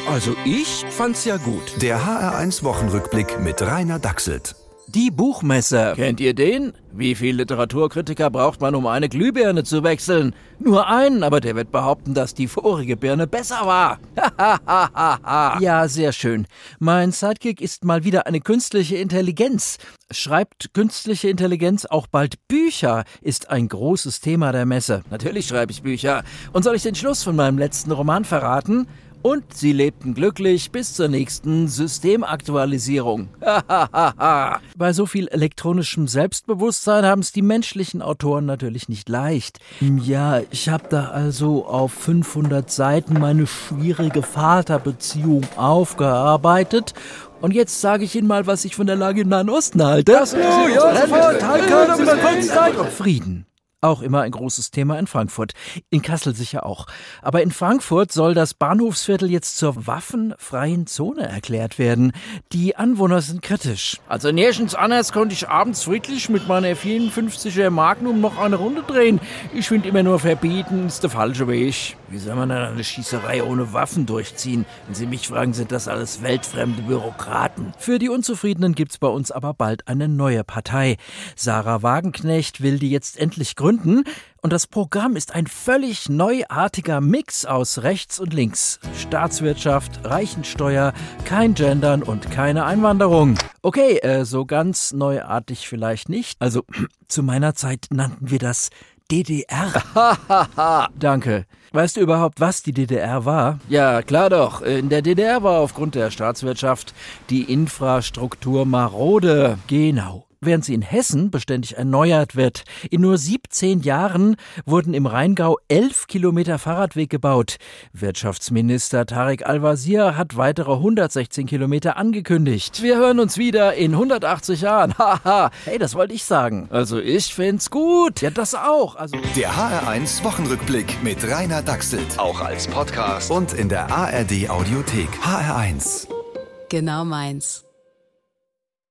Also ich fand's ja gut. Der HR1-Wochenrückblick mit Rainer Dachselt. Die Buchmesse. Kennt ihr den? Wie viele Literaturkritiker braucht man, um eine Glühbirne zu wechseln? Nur einen, aber der wird behaupten, dass die vorige Birne besser war. Ja, sehr schön. Mein Sidekick ist mal wieder eine künstliche Intelligenz. Schreibt künstliche Intelligenz auch bald Bücher? Ist ein großes Thema der Messe. Natürlich schreibe ich Bücher. Und soll ich den Schluss von meinem letzten Roman verraten? Und sie lebten glücklich bis zur nächsten Systemaktualisierung. Bei so viel elektronischem Selbstbewusstsein haben es die menschlichen Autoren natürlich nicht leicht. Ja, ich habe da also auf 500 Seiten meine schwierige Vaterbeziehung aufgearbeitet. Und jetzt sage ich Ihnen mal, was ich von der Lage im Nahen Osten halte. Frieden. Auch immer ein großes Thema in Frankfurt. In Kassel sicher auch. Aber in Frankfurt soll das Bahnhofsviertel jetzt zur waffenfreien Zone erklärt werden. Die Anwohner sind kritisch. Also nirgends anders konnte ich abends friedlich mit meiner 54er Magnum noch eine Runde drehen. Ich finde immer nur verbieten ist der falsche Weg. Wie soll man dann eine Schießerei ohne Waffen durchziehen? Wenn Sie mich fragen, sind das alles weltfremde Bürokraten. Für die Unzufriedenen gibt's bei uns aber bald eine neue Partei. Sarah Wagenknecht will die jetzt endlich gründen. Und das Programm ist ein völlig neuartiger Mix aus rechts und links. Staatswirtschaft, Reichensteuer, kein Gendern und keine Einwanderung. Okay, so ganz neuartig vielleicht nicht. Also, zu meiner Zeit nannten wir das DDR. Danke. Weißt du überhaupt, was die DDR war? Ja, klar doch. In der DDR war aufgrund der Staatswirtschaft die Infrastruktur marode. Genau. Während sie in Hessen beständig erneuert wird. In nur 17 Jahren wurden im Rheingau 11 Kilometer Fahrradweg gebaut. Wirtschaftsminister Tarek Al-Wazir hat weitere 116 Kilometer angekündigt. Wir hören uns wieder in 180 Jahren. Haha, hey, das wollte ich sagen. Also ich find's gut. Ja, das auch. Also Der HR1 Wochenrückblick mit Rainer Dachselt. Auch als Podcast. Und in der ARD Audiothek. HR1. Genau meins.